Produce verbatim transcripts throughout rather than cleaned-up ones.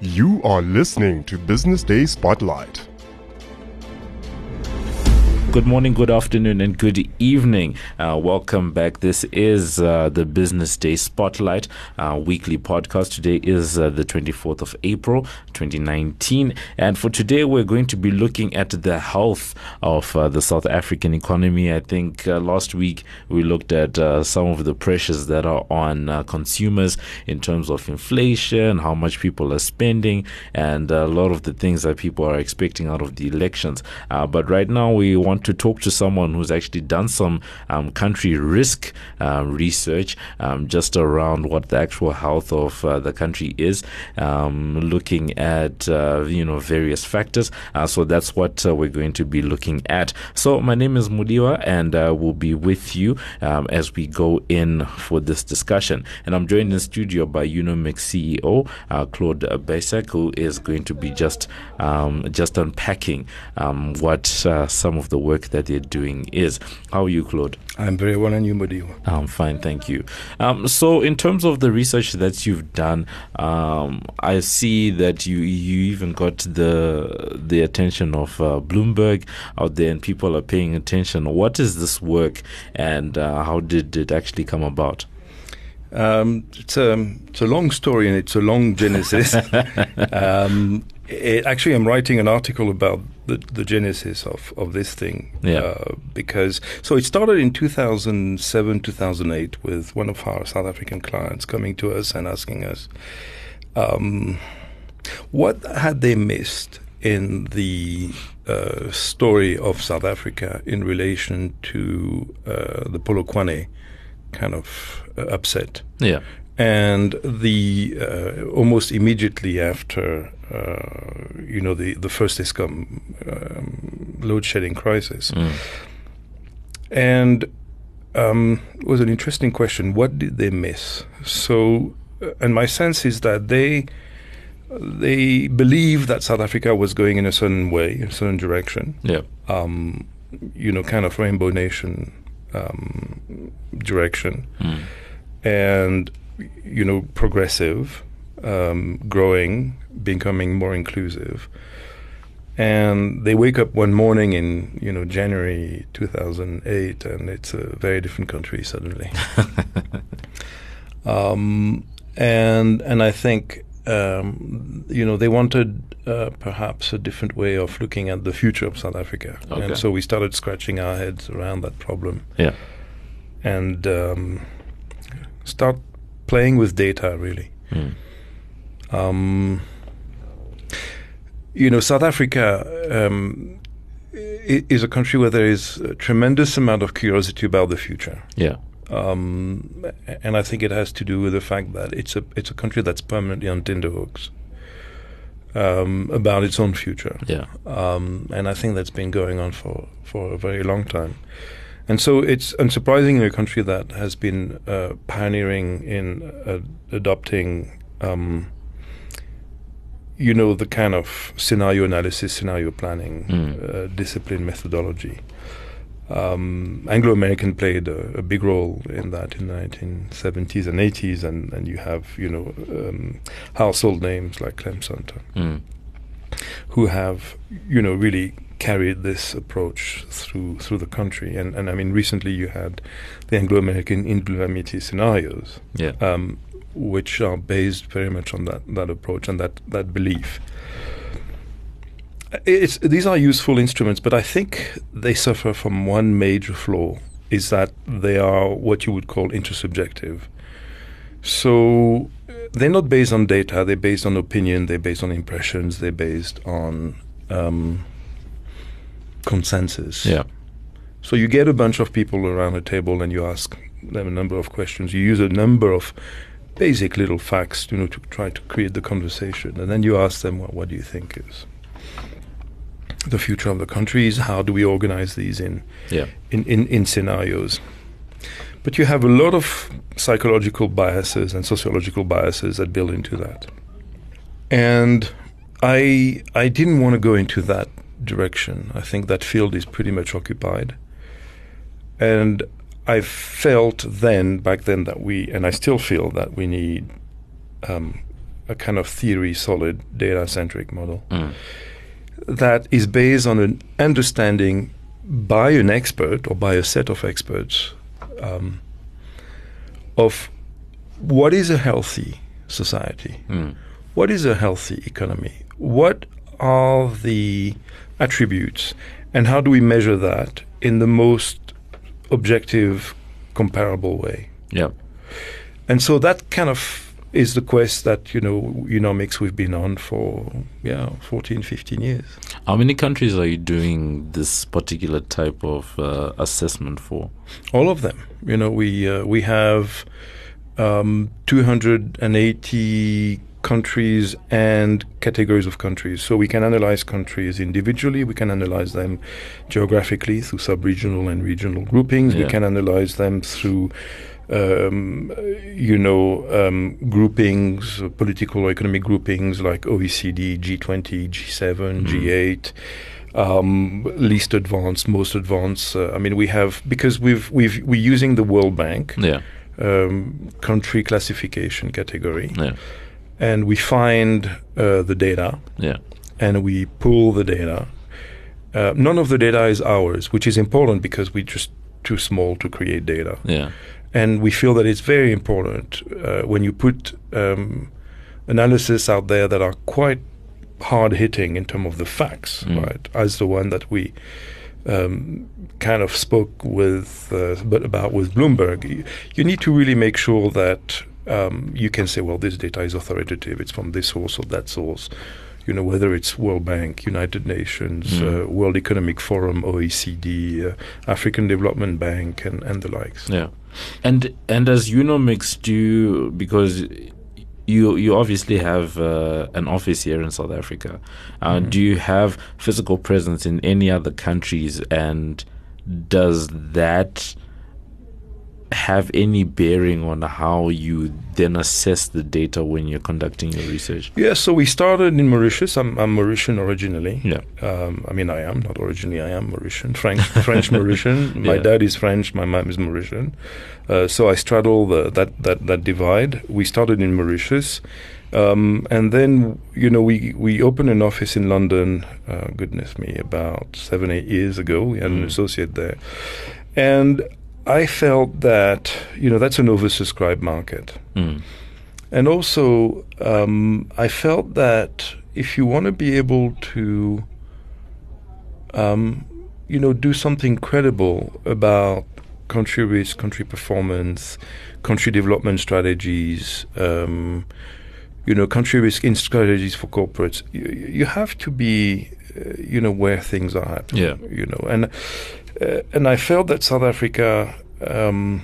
You are listening to Business Day Spotlight. Good morning, good afternoon, and good evening. Uh, welcome back. This is uh, the Business Day Spotlight uh, weekly podcast. Today is uh, the twenty-fourth of April, twenty nineteen. And for today, we're going to be looking at the health of uh, the South African economy. I think uh, last week we looked at uh, some of the pressures that are on uh, consumers in terms of inflation, how much people are spending, and a lot of the things that people are expecting out of the elections. Uh, but right now, we want to talk to someone who's actually done some um, country risk uh, research um, just around what the actual health of uh, the country is, um, looking at uh, you know various factors. Uh, so that's what uh, we're going to be looking at. So my name is Mudiwa, and uh, we'll be with you um, as we go in for this discussion. And I'm joined in studio by Unomix C E O uh, Claude Besek, who is going to be just um, just unpacking um, what uh, some of the work that they're doing is. How are you, Claude? I'm very well, and you, Mudiwa? I'm fine, thank you. Um, so in terms of the research that you've done, um, I see that you you even got the the attention of uh, Bloomberg out there, and people are paying attention. What is this work, and uh, how did it actually come about? Um, it's a it's a long story, and it's a long genesis. um, it, actually, I'm writing an article about the, the genesis of, of this thing. Yeah. Uh, because so it started in two thousand seven, two thousand eight with one of our South African clients coming to us and asking us, um, what had they missed in the uh, story of South Africa in relation to uh, the Polokwane kind of uh, upset. Yeah. And the uh, almost immediately after, uh, you know, the, the first Eskom um, load shedding crisis. Mm. And um, it was an interesting question. What did they miss? So, uh, and my sense is that they they believed that South Africa was going in a certain way, a certain direction. Yeah. Um, you know, kind of rainbow nation um, direction. Mm. And you know, progressive, um, growing, becoming more inclusive. And they wake up one morning in, you know, January two thousand eight, and it's a very different country suddenly. um, and and I think, um, you know, they wanted uh, perhaps a different way of looking at the future of South Africa. Okay. And so we started scratching our heads around that problem. Yeah. And um, start playing with data, really. Mm. Um, you know, South Africa um, i- is a country where there is a tremendous amount of curiosity about the future. Yeah. Um, and I think it has to do with the fact that it's a it's a country that's permanently on tenterhooks um, about its own future. Yeah. Um, and I think that's been going on for, for a very long time. And so it's unsurprisingly a country that has been uh, pioneering in uh, adopting, um, you know, the kind of scenario analysis, scenario planning, Mm. uh, discipline methodology. Um, Anglo-American played a, a big role in that in the nineteen seventies and eighties, and, and you have, you know, um, household names like Clem Sunter, Mm. who have, you know, really carried this approach through through the country. And, and I mean, recently you had the Anglo-American indemnity scenarios, Yeah. um, which are based very much on that, that approach and that, that belief. It's, these are useful instruments, but I think they suffer from one major flaw, is that they are what you would call intersubjective. So they're not based on data, they're based on opinion, they're based on impressions, they're based on um, consensus. Yeah. So you get a bunch of people around a table and you ask them a number of questions. You use a number of basic little facts, you know, to try to create the conversation. And then you ask them, well, what do you think is the future of the countries? How do we organize these in, Yeah. in, in, in scenarios? But you have a lot of psychological biases and sociological biases that build into that. And I I didn't want to go into that direction. I think that field is pretty much occupied. And I felt then, back then, that we, and I still feel that we need um, a kind of theory solid data centric model Mm. that is based on an understanding by an expert or by a set of experts um, of what is a healthy society, Mm. what is a healthy economy, what are the attributes, and how do we measure that in the most objective, comparable way. Yeah. And so that kind of is the quest that, you know, Unomics we've been on for, yeah, fourteen, fifteen years. How many countries are you doing this particular type of uh, assessment for? All of them. You know, we uh, we have um, two hundred eighty countries and categories of countries. So we can analyze countries individually. We can analyze them geographically through sub-regional and regional groupings. Yeah. We can analyze them through Um, you know, um, groupings, uh, political or economic groupings like O E C D, G twenty, G seven, Mm. G eight, um, least advanced, most advanced. Uh, I mean, we have because we've we've we're using the World Bank Yeah. um, country classification category, Yeah. and we find uh, the data Yeah. and we pull the data. Uh, none of the data is ours, which is important because we're just too small to create data. Yeah. And we feel that it's very important uh, when you put um, analysis out there that are quite hard hitting in terms of the facts, Mm. right? As the one that we um, kind of spoke with, uh, but about with Bloomberg, you, you need to really make sure that um, you can say, well, this data is authoritative. It's from this source or that source. You know, whether it's World Bank, United Nations, Mm. uh, World Economic Forum, O E C D, uh, African Development Bank, and, and the likes. Yeah. And and as Unomics do, because you you obviously have uh, an office here in South Africa, uh, Mhm. do you have physical presence in any other countries, and does that have any bearing on how you then assess the data when you're conducting your research? Yeah, so we started in Mauritius. I'm, I'm Mauritian originally. Yeah. Um, I mean, I am not originally. I am Mauritian, French, French Mauritian. My Yeah. dad is French. My mom is Mauritian. Uh, so I straddle the, that that that divide. We started in Mauritius, um, and then you know we we opened an office in London. Uh, goodness me, about seven eight years ago. We had an Mm. associate there, and I felt that you know that's an oversubscribed market. Mm. And also, um, I felt that if you want to be able to, um, you know, do something credible about country risk, country performance, country development strategies, um, you know, country risk in strategies for corporates, you, you have to be, uh, you know, where things are happening. Yeah. You know, and uh, and I felt that South Africa. Um,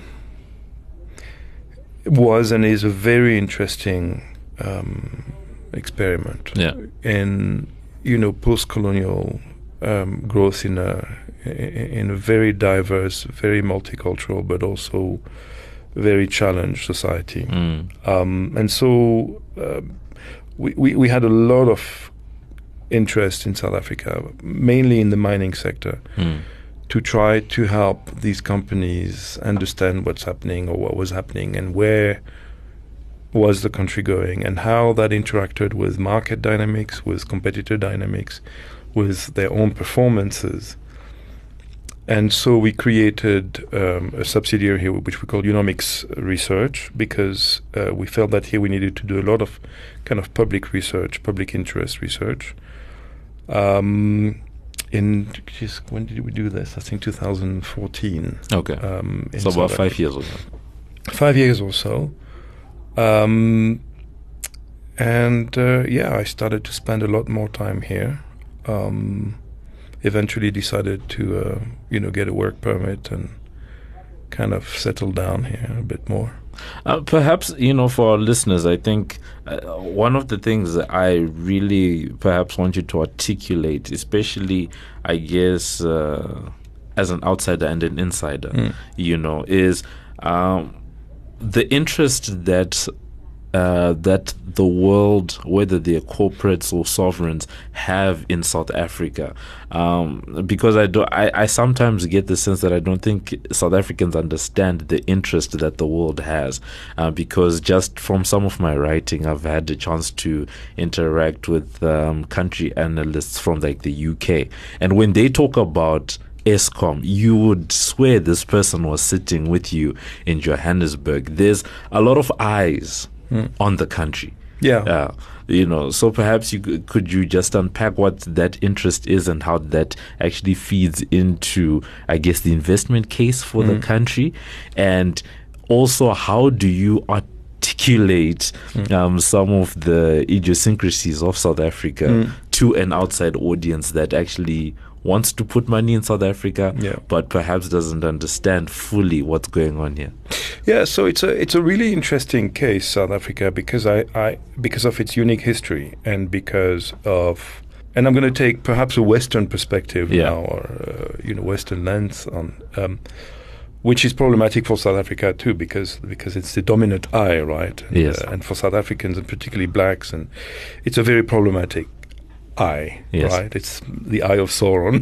was and is a very interesting um, experiment Yeah. in you know post-colonial um, growth in a in a very diverse, very multicultural, but also very challenged society. Mm. Um, and so uh, we, we we had a lot of interest in South Africa, mainly in the mining sector. Mm. To try to help these companies understand what's happening or what was happening and where was the country going and how that interacted with market dynamics, with competitor dynamics, with their own performances. And so we created um, a subsidiary here which we call Unomics Research because uh, we felt that here we needed to do a lot of kind of public research, public interest research. Um, In geez, when did we do this? I think two thousand fourteen. Okay. Um, in So about South five Africa. years ago. Five years or so. Um, and uh, yeah, I started to spend a lot more time here. Um, eventually decided to, uh, you know, get a work permit and kind of settle down here a bit more. Uh, perhaps, you know, for our listeners, I think uh, one of the things that I really perhaps want you to articulate, especially, I guess, uh, as an outsider and an insider, Mm. you know, is um, the interest that uh, that the world, whether they're corporates or sovereigns, have in South Africa? Um, because I, do, I, I sometimes get the sense that I don't think South Africans understand the interest that the world has. Uh, because just from some of my writing, I've had the chance to interact with um, country analysts from like the U K. And when they talk about Eskom, you would swear this person was sitting with you in Johannesburg. There's a lot of eyes mm. on the country. Yeah. Uh, you know, so perhaps you could, could you just unpack what that interest is and how that actually feeds into, I guess, the investment case for mm. the country, and also how do you articulate mm. um, some of the idiosyncrasies of South Africa mm. to an outside audience that actually wants to put money in South Africa, yeah. but perhaps doesn't understand fully what's going on here. Yeah, so it's a it's a really interesting case, South Africa, because I, I because of its unique history and because of, and I'm going to take perhaps a Western perspective yeah. now, or uh, you know, Western lens on, um, which is problematic for South Africa too, because because it's the dominant eye, right? And, yes. uh, and for South Africans and particularly blacks, and it's a very problematic eye, yes. right? It's the eye of Sauron,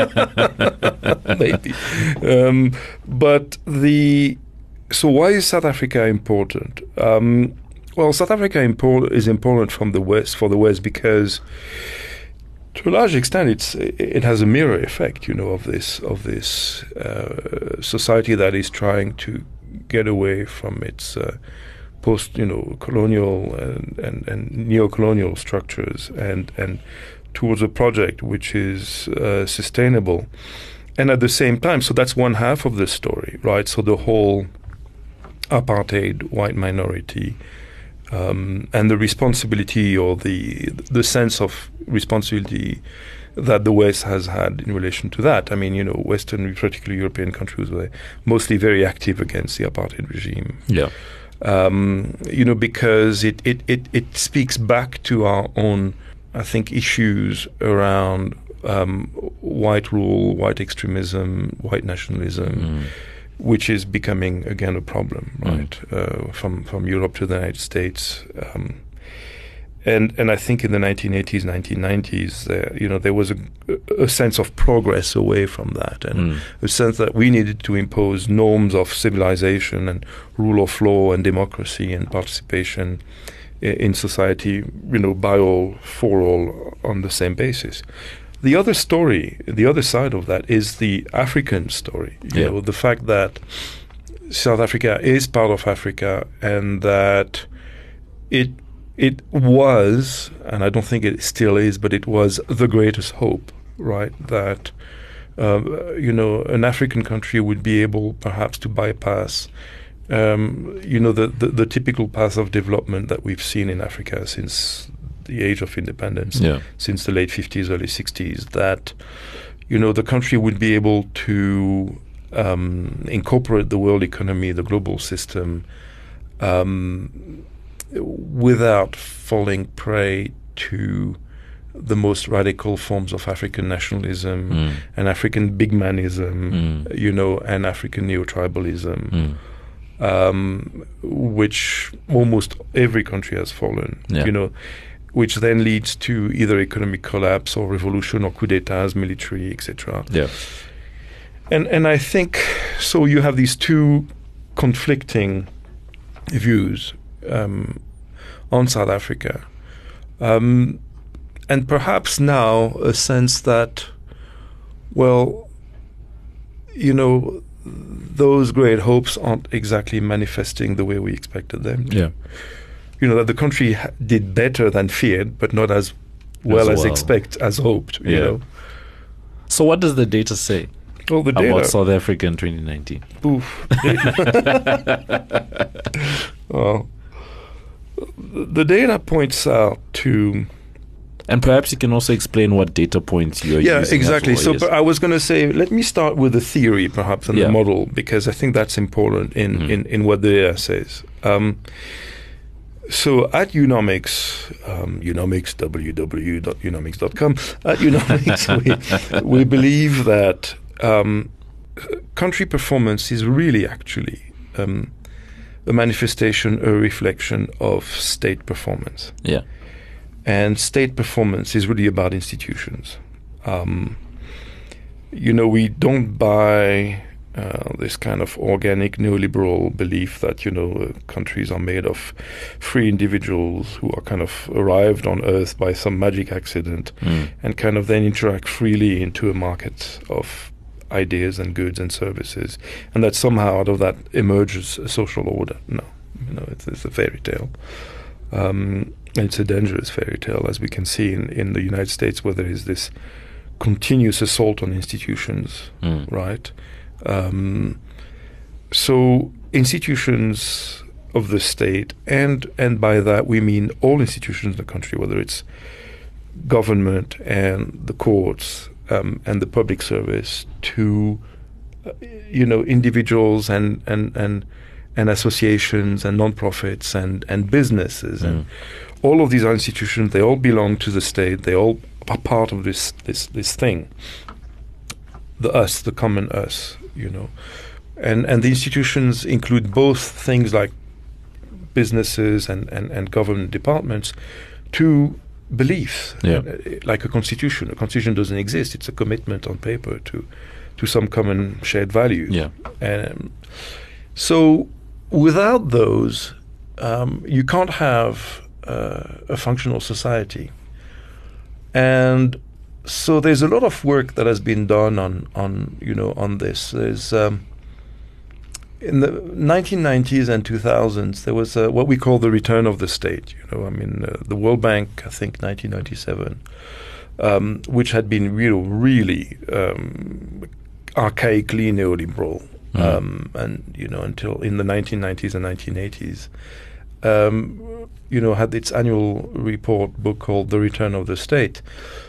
maybe. Um, but the so why is South Africa important? Um, well, South Africa import, is important from the West for the West because, to a large extent, it's it has a mirror effect, you know, of this of this uh, society that is trying to get away from its uh, post, you know, colonial and, and, and neo-colonial structures and, and towards a project which is uh, sustainable. And at the same time, so that's one half of the story, right? So the whole apartheid, white minority, um, and the responsibility or the the sense of responsibility that the West has had in relation to that. I mean, you know, Western, particularly European countries were mostly very active against the apartheid regime. Yeah. Um, you know, because it, it, it, it speaks back to our own, I think, issues around um, white rule, white extremism, white nationalism, mm. which is becoming, again, a problem, right, mm. uh, from, from Europe to the United States. Um, and and I think in the nineteen eighties, nineteen nineties, uh, you know, there was a, a sense of progress away from that, and mm. a sense that we needed to impose norms of civilization and rule of law and democracy and participation in, in society, you know, by all, for all, on the same basis. The other story, the other side of that is the African story. You yeah. know, the fact that South Africa is part of Africa and that it It was, and I don't think it still is, but it was the greatest hope, right? That, uh, you know, an African country would be able perhaps to bypass, um, you know, the, the, the typical path of development that we've seen in Africa since the age of independence, yeah. since the late fifties, early sixties, that, you know, the country would be able to um, incorporate the world economy, the global system, um, without falling prey to the most radical forms of African nationalism mm. and African bigmanism, mm. you know, and African neo-tribalism, mm. um, which almost every country has fallen, yeah. you know, which then leads to either economic collapse or revolution or coup d'etats, military, et cetera. Yeah. And and I think so. You have these two conflicting views Um, on South Africa, um, and perhaps now a sense that, well, you know, those great hopes aren't exactly manifesting the way we expected them to. Yeah. You know, that the country ha- did better than feared, but not as well as, as well. expect as hoped. You yeah. know. So what does the data say well, the data, about South Africa in twenty nineteen? Oof. Well, the data points out to, and perhaps you can also explain what data points you're yeah, using. Yeah, exactly. Well, so yes. I was going to say, let me start with the theory, perhaps, and yeah. the model, because I think that's important in, mm. in, in what the data says. Um, so at Unomics, um, Unomics, w w w dot unomics dot com, at Unomics, we, we believe that um, country performance is really actually um, a manifestation, a reflection of state performance. Yeah. And state performance is really about institutions. Um, you know, we don't buy uh, this kind of organic neoliberal belief that, you know, uh, countries are made of free individuals who are kind of arrived on Earth by some magic accident Mm. and kind of then interact freely into a market of ideas and goods and services, and that somehow out of that emerges a social order. No, you know, it's, it's a fairy tale. Um, and it's a dangerous fairy tale, as we can see in, in the United States, where there is this continuous assault on institutions, Mm. right? Um, so institutions of the state, and and by that we mean all institutions in the country, whether it's government and the courts um, and the public service, to uh, you know individuals and and and and associations and non-profits and and businesses, Mm. and all of these are institutions. They all belong to the state. They all are part of this this this thing. The us, the common us, you know, and and the institutions include both things like businesses and and, and government departments, to beliefs, Yeah. uh, like a constitution. A constitution doesn't exist. It's a commitment on paper to to some common shared value. Yeah. Um, so without those, um, you can't have uh, a functional society. And so there's a lot of work that has been done on, on you know, on this. There's um, in the nineteen nineties and two thousands, there was uh, what we call the return of the state. You know, I mean, uh, the World Bank, I think, nineteen ninety-seven, um, which had been real, really um, archaically neoliberal, Mm. um, and you know, until in the nineteen nineties and nineteen eighties, um, you know, had its annual report book called "The Return of the State,"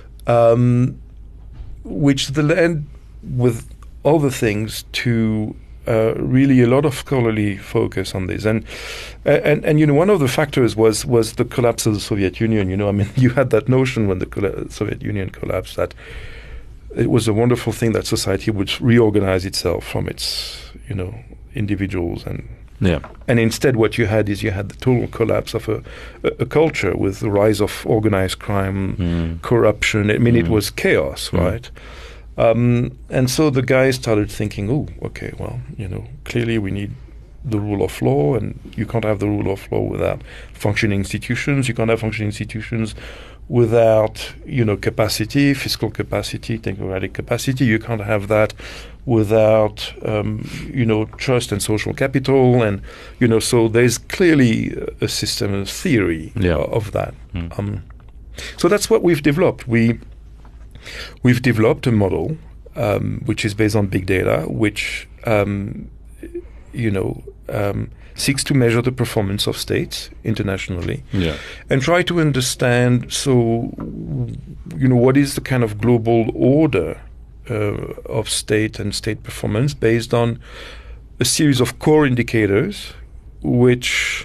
um, which the led with other things to uh, really a lot of scholarly focus on this, and and and you know, one of the factors was was the collapse of the Soviet Union. You know, I mean, you had that notion when the colla- Soviet Union collapsed that it was a wonderful thing that society would reorganize itself from its, you know, individuals, and Yeah. and instead what you had is you had the total collapse of a, a, a culture with the rise of organized crime, Mm. corruption. I mean, it Mm. was chaos, Mm. right? Um, and so the guys started thinking, oh, okay, well, you know, clearly we need the rule of law, and you can't have the rule of law without functioning institutions. You can't have functioning institutions without, you know, capacity, fiscal capacity, technocratic capacity. You can't have that without, um, you know, trust and social capital. And, you know, so there's clearly a system, a theory Yeah. o- of that. Mm. Um, so that's what we've developed. We, we've developed a model um, which is based on big data, which, um, you know, um, seeks to measure the performance of states internationally, Yeah. and try to understand, so, you know, what is the kind of global order uh, of state and state performance based on a series of core indicators which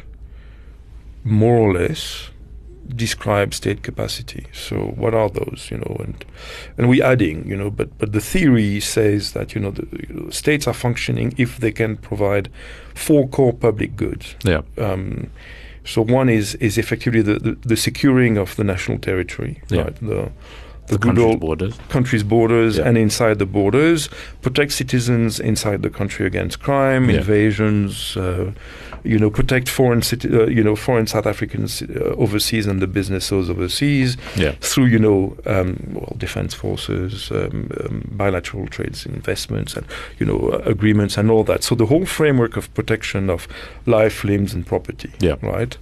more or less describe state capacity. So what are those, you know, and and we adding, you know, but but the theory says that, you know, the you know, states are functioning if they can provide four core public goods. Yeah. Um, so one is is effectively the, the, the securing of the national territory, Yeah. right? The The good country's old borders. country's borders Yeah. and inside the borders, protect citizens inside the country against crime, Yeah. invasions, uh, you know, protect foreign citi- uh, you know, foreign South Africans uh, overseas and the businesses overseas Yeah. through, you know, um, well, defense forces, um, um, bilateral trades, investments, and, you know, uh, agreements and all that. So the whole framework of protection of life, limbs, and property. Yeah. Right.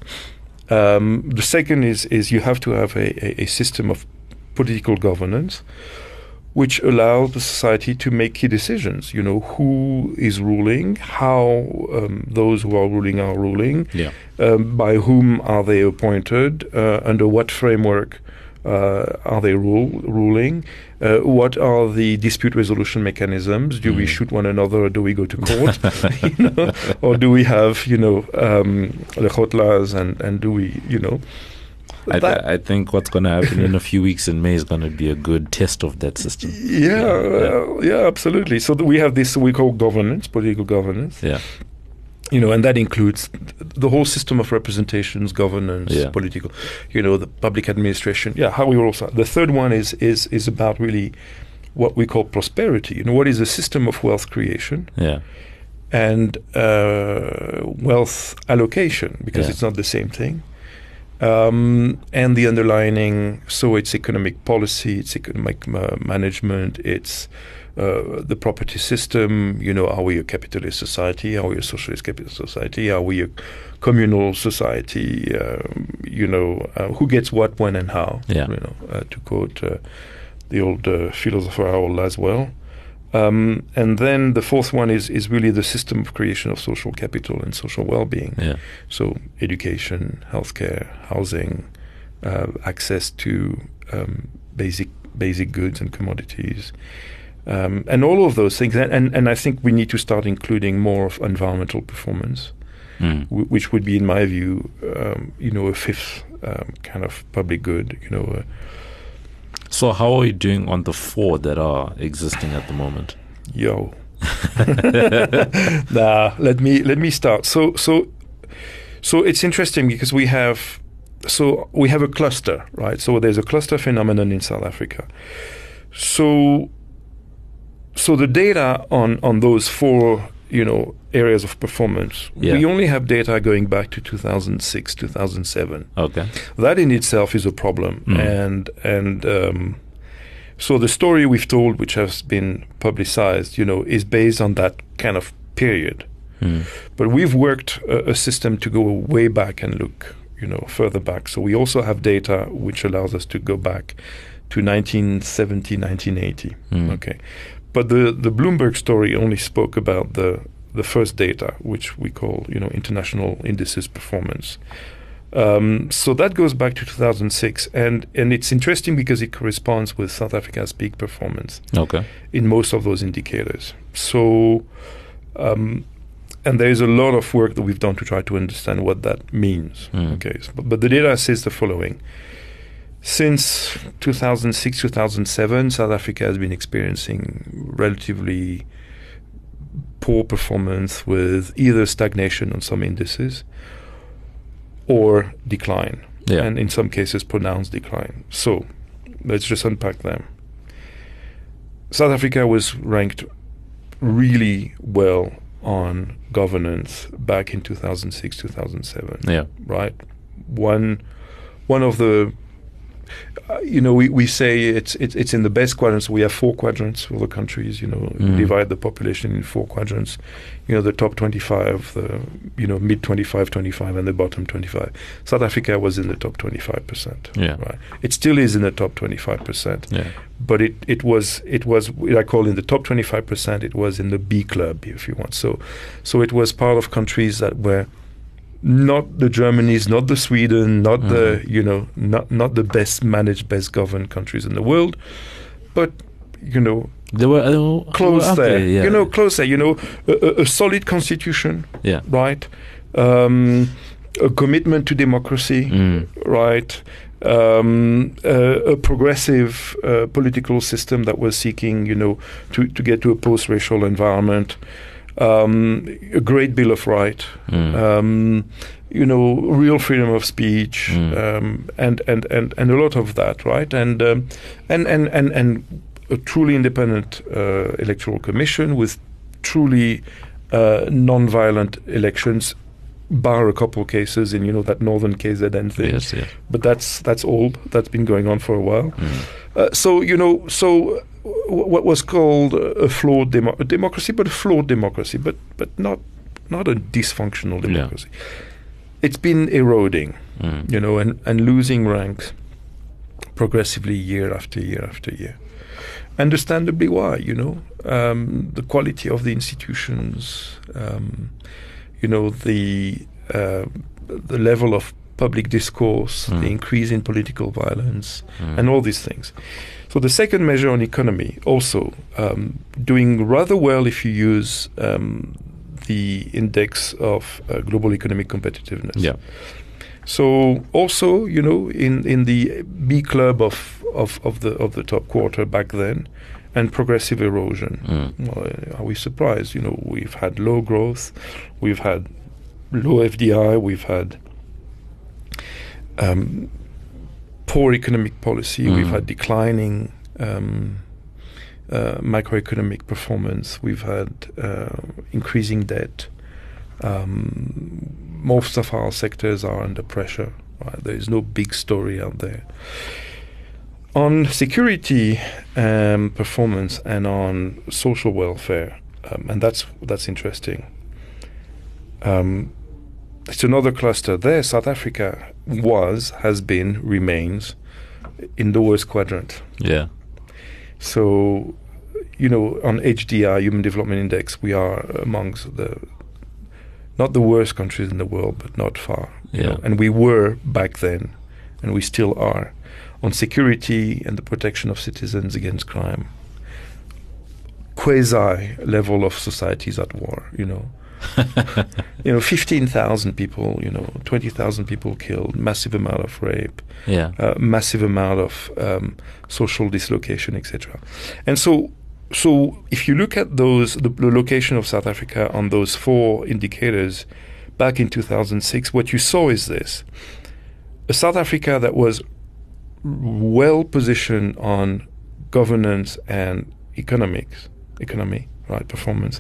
Um, the second is is you have to have a, a, a system of political governance which allows the society to make key decisions. You know, who is ruling, how um, those who are ruling are ruling, Yeah. um, by whom are they appointed, uh, under what framework uh, are they rule, ruling, uh, what are the dispute resolution mechanisms, do we Mm. shoot one another or do we go to court, you know, or do we have, you know, um, the khotlas, and, and do we, you know, I, th- that- I think what's going to happen in a few weeks in May is going to be a good test of that system. Yeah, Yeah. uh, yeah, absolutely. So th- we have this we call governance, political governance, Yeah. You know, and that includes the whole system of representations, governance, Yeah. political, you know, the public administration. Yeah, how we also. The third one is is is about really what we call prosperity. You know, what is a system of wealth creation Yeah. and uh, wealth allocation, because Yeah. it's not the same thing. Um, and the underlining, so it's economic policy, it's economic uh, management, it's uh, the property system. You know, are we a capitalist society? Are we a socialist capitalist society? Are we a communal society? Um, you know, uh, who gets what, when, and how? Yeah. You know, uh, to quote uh, the old uh, philosopher Harold Laswell. Um, and then the fourth one is is really the system of creation of social capital and social well-being. Yeah. So education, healthcare, housing, uh, access to um, basic basic goods and commodities, um, and all of those things. And, and and I think we need to start including more of environmental performance, Mm. w- which would be, in my view, um, you know, a fifth um, kind of public good. You know. Uh, So how are we doing on the four that are existing at the moment? Yo. nah, let me let me start. So so so it's interesting because we have so we have a cluster, right? So there's a cluster phenomenon in South Africa. So so the data on on those four, you know, areas of performance, Yeah. we only have data going back to two thousand six, two thousand seven. Okay. That in itself is a problem. Mm. And and um, so the story we've told, which has been publicized, you know, is based on that kind of period. Mm. But we've worked a, a system to go way back and look, you know, further back. So we also have data which allows us to go back to nineteen seventy, nineteen eighty. Mm. Okay. But the, the Bloomberg story only spoke about the the first data, which we call, you know, international indices performance. Um, so that goes back to two thousand six, and, and it's interesting because it corresponds with South Africa's peak performance Okay. in most of those indicators. So, um, and there is a lot of work that we've done to try to understand what that means. Mm. Okay, so, but, but the data says the following. Since two thousand six, two thousand seven, South Africa has been experiencing relatively poor performance with either stagnation on some indices or decline, Yeah. and in some cases pronounced decline. So let's just unpack them. South Africa was ranked really well on governance back in two thousand six, two thousand seven, Yeah. right? One one of the Uh, you know, we, we say it's, it's it's in the best quadrants. We have four quadrants for the countries. You know, Mm. divide the population in four quadrants. You know, the top twenty-five, the you know mid twenty-five, twenty-five, and the bottom twenty-five. South Africa was in the top twenty-five percent. Yeah. Right. It still is in the top twenty-five percent. Yeah. But it it was it was what I call in the top twenty-five percent. It was in the B club, if you want. So so it was part of countries that were not the Germanys, not the Sweden, not Mhm. the you know, not not the best managed, best governed countries in the world, but you know, They were uh, close were up there. yeah. You know, close there. You know, a, a, a solid constitution, Yeah. right? Um, a commitment to democracy, Mm. right? Um, uh, a progressive uh, political system that was seeking, you know, to to get to a post-racial environment. Um, a great Bill of Rights, Mm. um, you know, real freedom of speech, Mm. um, and, and, and, and a lot of that, right? And um, and, and, and and a truly independent uh, electoral commission with truly uh, non-violent elections, bar a couple cases in, you know, that northern K Z N thing. Yes. Yeah. But that's that's old. That's been going on for a while. Mm. Uh, so you know, so w- what was called a flawed demo- a democracy, but a flawed democracy, but but not not a dysfunctional democracy. It's been eroding, Mm. you know, and, and losing ranks progressively year after year after year. Understandably, why? You know, um, the quality of the institutions, um, you know, the uh, the level of public discourse, Mm. the increase in political violence, Mm. and all these things. So the second measure on economy, also um, doing rather well if you use um, the index of uh, global economic competitiveness. Yeah. So also, you know, in, in the B club of, of, of the of the top quarter back then, and progressive erosion. Mm. Well, are we surprised? You know, we've had low growth, we've had low F D I. We've had um, poor economic policy. Mm. We've had declining um, uh, macroeconomic performance. We've had uh, increasing debt. Um, most of our sectors are under pressure. Right? There is no big story out there. On security um, performance and on social welfare, um, and that's that's interesting. Um, it's another cluster there. South Africa was, has been, remains in the worst quadrant. Yeah. So, you know, on H D I, Human Development Index, we are amongst the not the worst countries in the world, but not far. You Yeah. know? And we were back then, and we still are. On security and the protection of citizens against crime, quasi level of societies at war, you know. you know, fifteen thousand people, you know, twenty thousand people killed, massive amount of rape, Yeah. uh, massive amount of um, social dislocation, et cetera. And so, so if you look at those, the, the location of South Africa on those four indicators back in two thousand six, what you saw is this: a South Africa that was well positioned on governance and economics, economy, right, performance,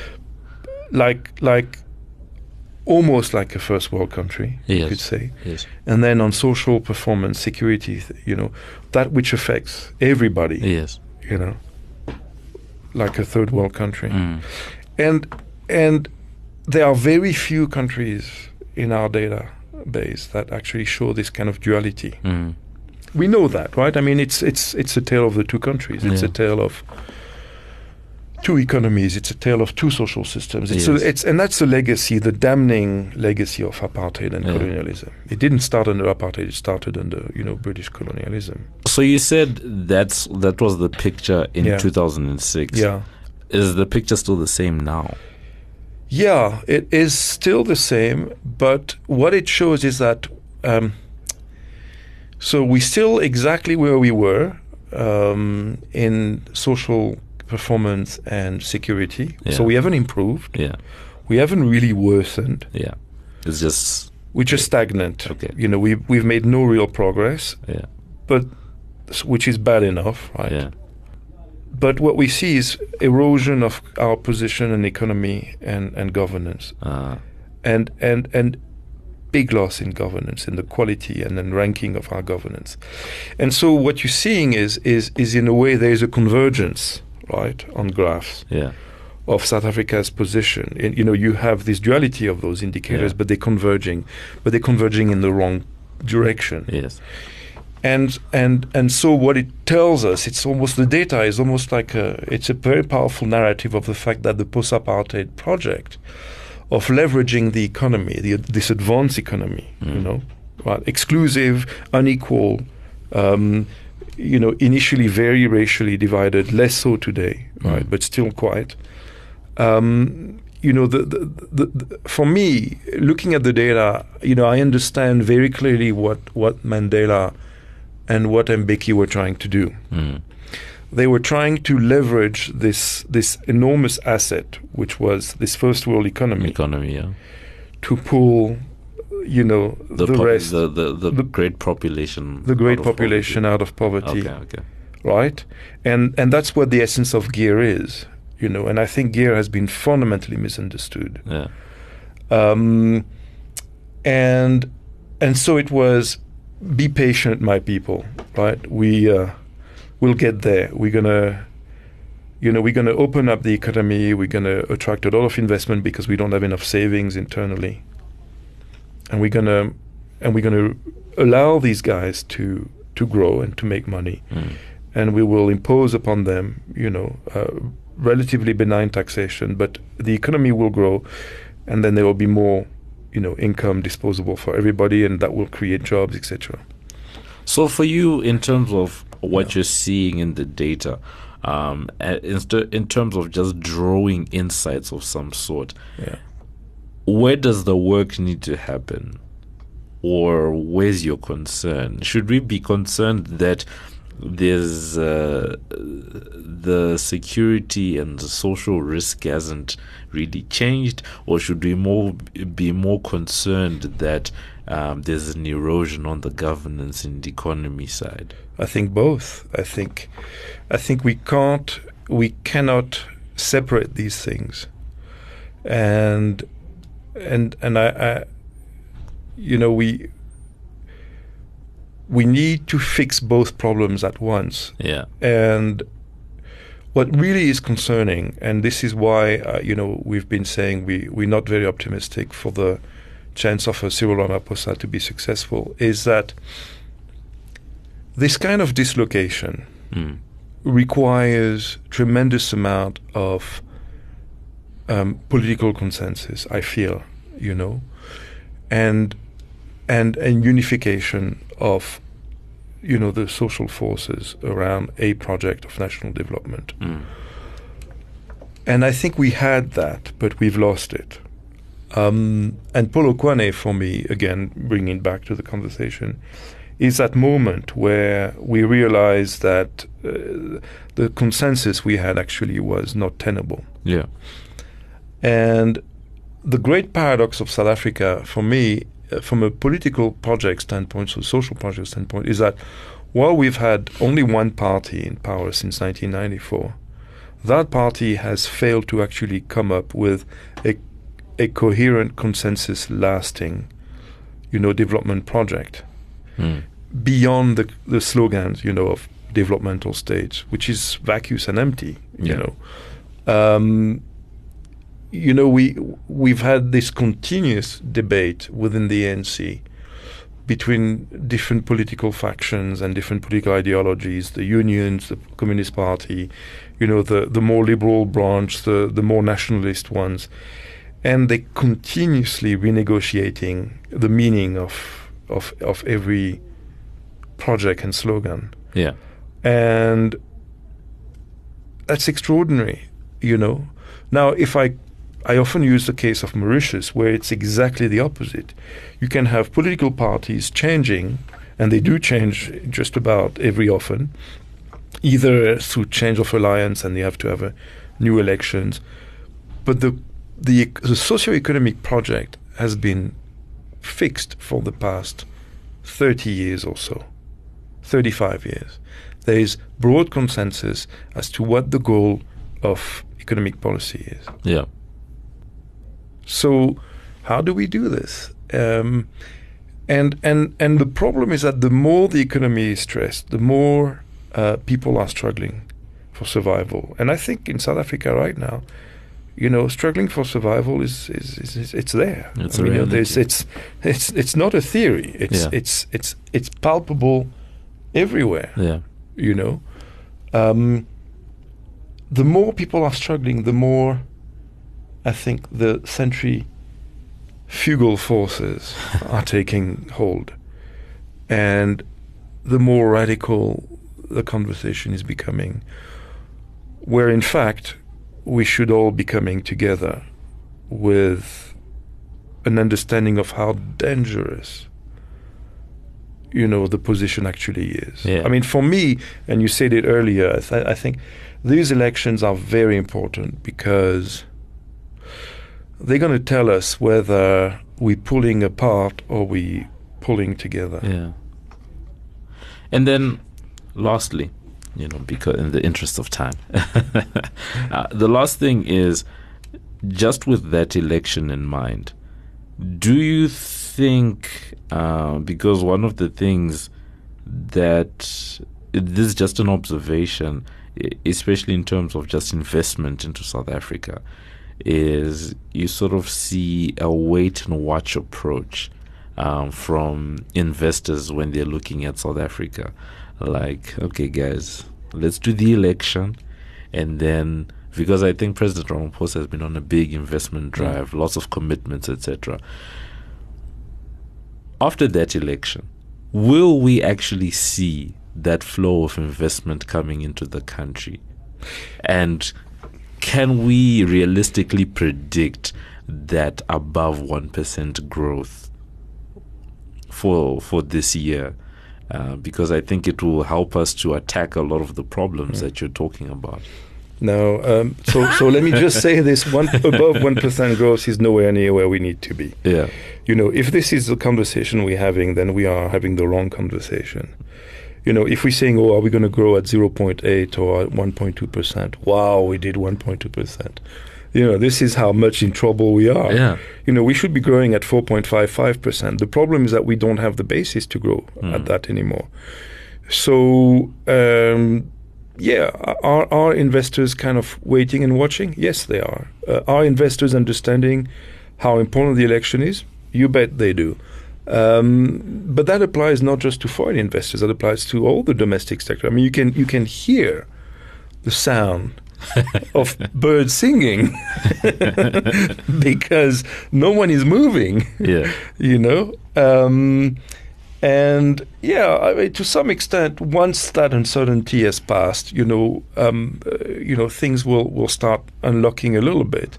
like like almost like a first world country, Yes. you could say. Yes. And then on social performance, security, th- you know, that which affects everybody, Yes. you know, like a third world country. Mm. And and there are very few countries in our database that actually show this kind of duality. Mm. We know that, right? I mean, it's it's it's a tale of the two countries. It's Yeah. a tale of two economies. It's a tale of two social systems. It's Yes. a, it's and that's the legacy, the damning legacy of apartheid and Yeah. colonialism. It didn't start under apartheid. It started under, you know, British colonialism. So you said that's that was the picture in Yeah. two thousand six. Yeah, Is the picture still the same now? yeah. It is still the same, but what it shows is that. Um, So we're still exactly where we were um, in social performance and security. Yeah. So we haven't improved. Yeah. We haven't really worsened. Yeah. It's just We're just stagnant. Okay. You know, we we've made no real progress, yeah. but which is bad enough, right? Yeah. But what we see is erosion of our position in economy and, and governance, Uh, and and and. big loss in governance, in the quality and then ranking of our governance. And so what you're seeing is is is in a way there is a convergence, right, on graphs yeah. of South Africa's position. And, you know, you have this duality of those indicators, Yeah. but they're converging, but they're converging in the wrong direction. Yes. And and and so what it tells us, it's almost the data is almost like a it's a very powerful narrative of the fact that the post-apartheid project of leveraging the economy, the, this advanced economy, Mm. you know, right, exclusive, unequal, um, you know, initially very racially divided, less so today, Mm. right, but still quite. Um, you know, the, the, the, the, for me, looking at the data, you know, I understand very clearly what, what Mandela and what Mbeki were trying to do. Mm. They were trying to leverage this this enormous asset, which was this first world economy, Economy, yeah. to pull, you know, the, po- rest, the, the, the, the- great population. the great out of population out of poverty, poverty. Okay, okay. right? And and that's what the essence of GEAR is, you know. And I think GEAR has been fundamentally misunderstood. Yeah. Um, and and so it was, be patient, my people, right? We uh, we'll get there. We're gonna, you know, we're gonna open up the economy. We're gonna attract a lot of investment because we don't have enough savings internally, and we're gonna and we're gonna allow these guys to to grow and to make money, Mm. and we will impose upon them, you know, uh, relatively benign taxation, but the economy will grow, and then there will be more, you know, income disposable for everybody, and that will create jobs, et cetera. So for you, in terms of what Yeah. you're seeing in the data, um, a- in, st- in terms of just drawing insights of some sort, Yeah. where does the work need to happen? Or where's your concern? Should we be concerned that there's uh, the security and the social risk hasn't really changed, or should we more be more concerned that um, there's an erosion on the governance and economy side? I think both. I think, I think we can't, we cannot separate these things, and and and I, I you know, we. We need to fix both problems at once. Yeah. And what really is concerning, and this is why, uh, you know, we've been saying we, we're not very optimistic for the chance of a Cyril Ramaphosa to be successful, is that this kind of dislocation mm. requires tremendous amount of um, political consensus, I feel, you know, and and and unification of, you know, the social forces around a project of national development. Mm. And I think we had that, but we've lost it. Um, and Polokwane, for me, again, bringing it back to the conversation, is that moment where we realized that uh, the consensus we had actually was not tenable. Yeah. And the great paradox of South Africa, for me, uh, from a political project standpoint, so social project standpoint, is that while we've had only one party in power since nineteen ninety-four, that party has failed to actually come up with a a coherent, consensus-lasting, you know, development project mm. beyond the the slogans, you know, of developmental stage, which is vacuous and empty. You Yeah. know, um, you know, we we've had this continuous debate within the A N C between different political factions and different political ideologies, the unions, the Communist Party, you know, the the more liberal branch, the the more nationalist ones. And they continuously renegotiating the meaning of of of every project and slogan. Yeah. And that's extraordinary, you know. Now, if I I often use the case of Mauritius, where it's exactly the opposite. You can have political parties changing, and they do change just about every often, either through change of alliance and they have to have a new elections. But the The, the socio-economic project has been fixed for the past thirty years or so, thirty-five years. There is broad consensus as to what the goal of economic policy is. Yeah. So how do we do this? Um, and, and, and the problem is that the more the economy is stressed, the more uh, people are struggling for survival. And I think in South Africa right now, you know, struggling for survival is, is, is, is it's there. It's I a mean, reality. it's it's it's it's not a theory. It's Yeah. it's it's it's palpable everywhere. Yeah. You know, um, the more people are struggling, the more I think the centrifugal forces are taking hold, and the more radical the conversation is becoming. Where in fact, we should all be coming together with an understanding of how dangerous, you know, the position actually is. Yeah. I mean, for me, and you said it earlier, I, th- I think these elections are very important because they're going to tell us whether we're pulling apart or we pulling together. Yeah. And then, lastly, you know, because in the interest of time, uh, the last thing is, just with that election in mind, do you think, uh, because one of the things that, this is just an observation, especially in terms of just investment into South Africa, is you sort of see a wait and watch approach um, from investors when they're looking at South Africa. Like, okay, guys, let's do the election, and then, because I think President Ramaphosa has been on a big investment drive, mm. lots of commitments, et cetera. After that election, will we actually see that flow of investment coming into the country? And can we realistically predict that above one percent growth for for this year? Uh, because I think it will help us to attack a lot of the problems mm. that you're talking about. No, um, so so let me just say this: one above one percent growth is nowhere near where we need to be. Yeah, you know, if this is the conversation we're having, then we are having the wrong conversation. You know, if we're saying, "Oh, are we going to grow at zero point eight or at one point two percent?" Wow, we did one point two percent. You know, this is how much in trouble we are. Yeah. You know, we should be growing at four point five five percent. The problem is that we don't have the basis to grow mm. at that anymore. So. Um, Yeah, are, are investors kind of waiting and watching? Yes, they are. Uh, are investors understanding how important the election is? You bet they do. Um, but that applies not just to foreign investors. That applies to all the domestic sector. I mean, you can you can hear the sound of birds singing because no one is moving. Yeah, you know. Um, And yeah, I mean, to some extent, once that uncertainty has passed, you know, um, uh, you know, things will, will start unlocking a little bit.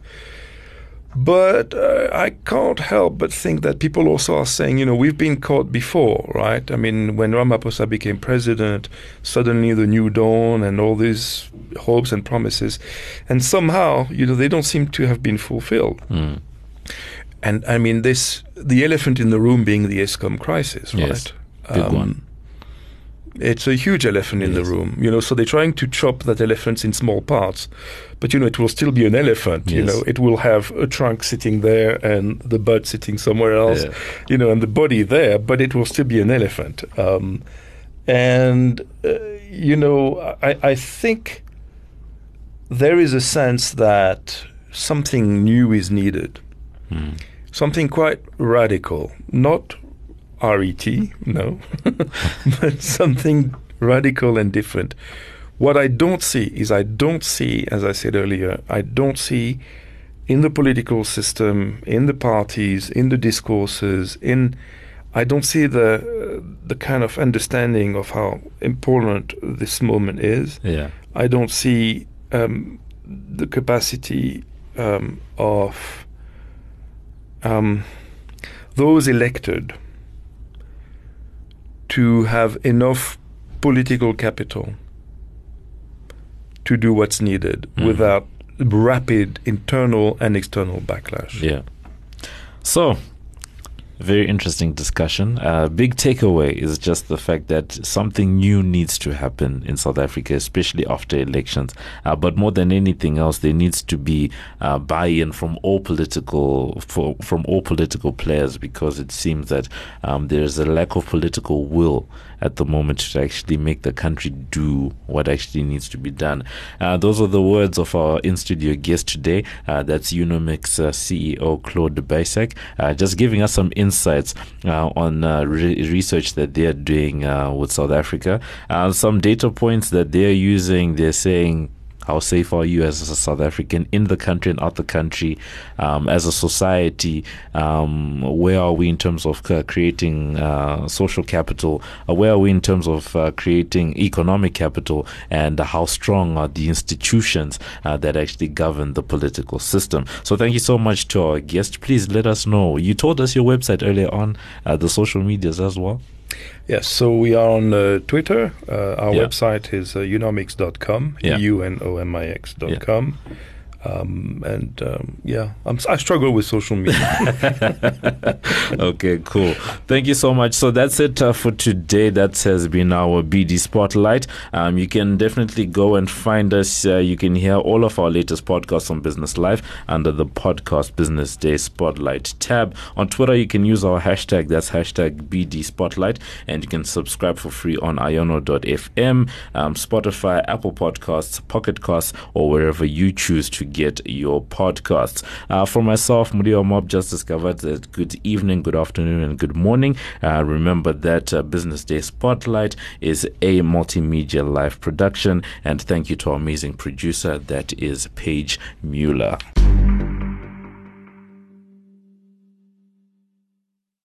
But uh, I can't help but think that people also are saying, you know, we've been caught before, right? I mean, when Ramaphosa became president, suddenly the new dawn and all these hopes and promises, and somehow, you know, they don't seem to have been fulfilled. Mm. And I mean, this the elephant in the room being the ESCOM crisis, right? Yes, big um, one. It's a huge elephant in yes. the room, you know. So they're trying to chop that elephant in small parts, but you know, it will still be an elephant. Yes. You know, it will have a trunk sitting there and the butt sitting somewhere else, yeah. you know, and the body there, but it will still be an elephant. Um, and uh, you know, I, I think there is a sense that something new is needed. Mm. Something quite radical, not R E T, no, but something radical and different. What I don't see is I don't see, as I said earlier, I don't see in the political system, in the parties, in the discourses, in I don't see the uh, the kind of understanding of how important this moment is. Yeah. I don't see um, the capacity um, of Um, those elected to have enough political capital to do what's needed mm. without rapid internal and external backlash. Yeah. So, very interesting discussion. Uh, big takeaway is just the fact that something new needs to happen in South Africa, especially after elections. Uh, but more than anything else, there needs to be uh, buy-in from all political for, from all political players, because it seems that um, there is a lack of political will at the moment to actually make the country do what actually needs to be done. Uh, those are the words of our in-studio guest today. Uh, that's Unomix uh, C E O Claude Baysac, uh, just giving us some insights uh, on uh, re- research that they're doing uh, with South Africa. Uh, some data points that they're using, they're saying, how safe are you as a South African in the country and out the country, um, as a society? Um, where are we in terms of uh, creating uh, social capital? Uh, where are we in terms of uh, creating economic capital? And how strong are the institutions uh, that actually govern the political system? So thank you so much to our guest. Please let us know. You told us your website earlier on, uh, the social medias as well. Yes, so we are on uh, Twitter. Uh, our yeah. website is uh, unomix dot com, yeah. U N O M I X dot com. Yeah. Um, and um, yeah, I'm, I struggle with social media. Okay, cool. Thank you so much. So that's it uh, for today. That has been our B D Spotlight. Um, you can definitely go and find us. Uh, you can hear all of our latest podcasts on Business Live under the podcast Business Day Spotlight tab. On Twitter, you can use our hashtag. That's hashtag B D Spotlight. And you can subscribe for free on iono dot f m, um, Spotify, Apple Podcasts, Pocket Casts, or wherever you choose to get your podcasts. Uh, for myself, Mudio Mob, just discovered that good evening, good afternoon, and good morning. Uh, remember that uh, Business Day Spotlight is a multimedia live production, and thank you to our amazing producer, that is Paige Mueller.